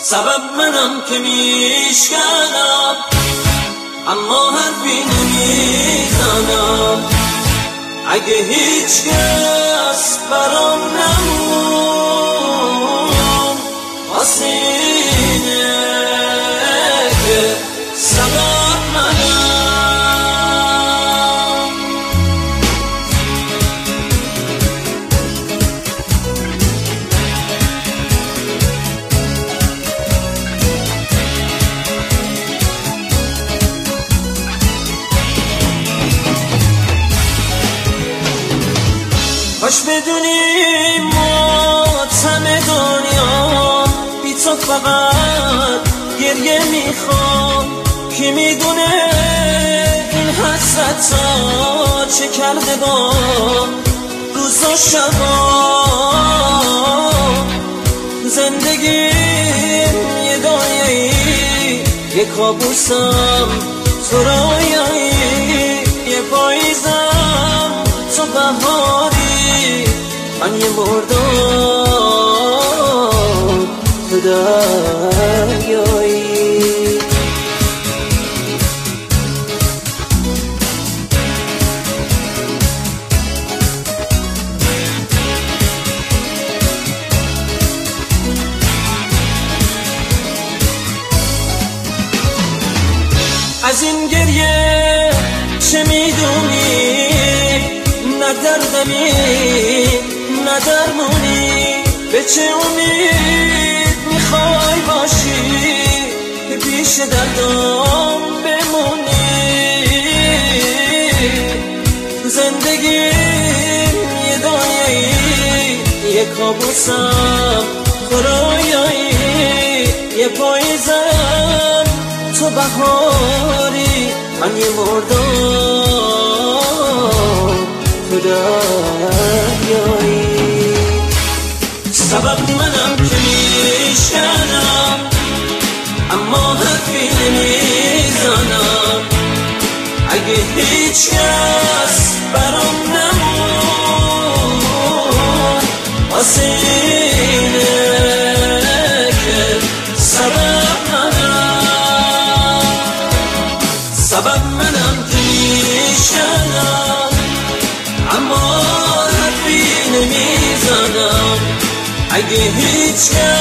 سبب منم که میشکنم اما حرفی نمیزنم. اگه هیچ کس برام نمون واسه اینه که سبب منم. کاش بدونی ماتم دنیا بی تو فقط گریه میخوام. کی میدونه این حسرتا چه کرده با روز و شبا. زندگیم یه دنیایی یه کابوسم تو رویایی یه پاییزم تو بهاری من یه مردم تو دریایی. از این گریه چه میدونی؟ نه دردمی نه درمونی. به چه امید میخوای باشی پیش دردم بمونی؟ زندگیم یه دنیایی یه کابوسم خدایایی یه پاییزم تو بهاری من یه مردم تو دریایی. سبب منم که میشکنم اما حرفی نمیزنم. اگه هیچ کس برام نمون واسه اینه که سبب منم. سبب منم که میشکنم اما حرفی نمیزنم. اگه هیچ کس